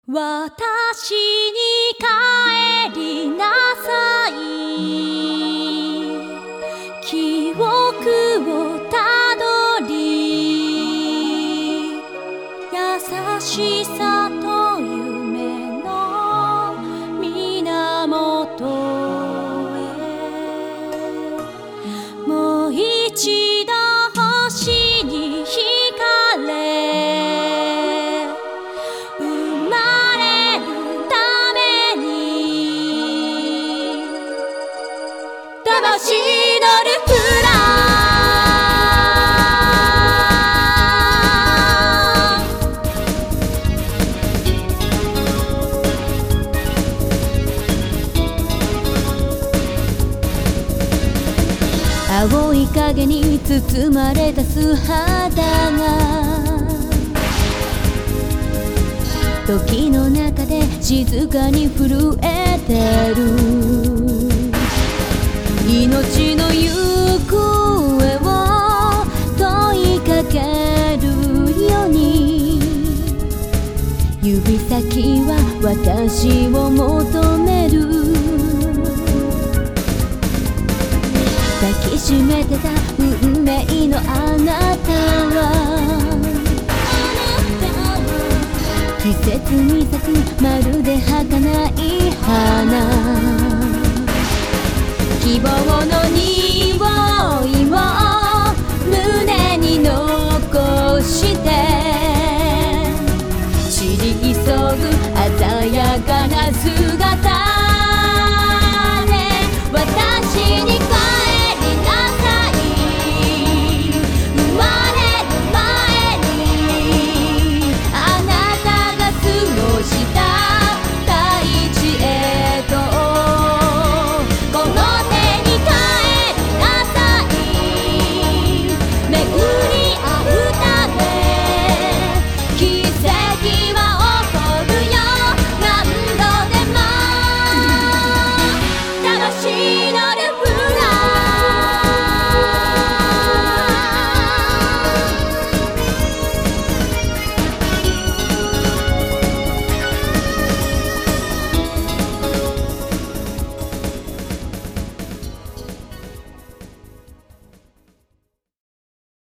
私に帰りなさい。記憶をたどり、優しさと夢の源へ。もう一度星に惹かれ、魂のルフラ青い影に包まれた素肌が時の中で静かに震えてる。命の行方を問いかけるように、指先は私を求める。抱きしめてた運命のあなたは、季節に咲くまるで儚い花。希望の匂いを胸に残して散り急ぐ鮮やかな姿。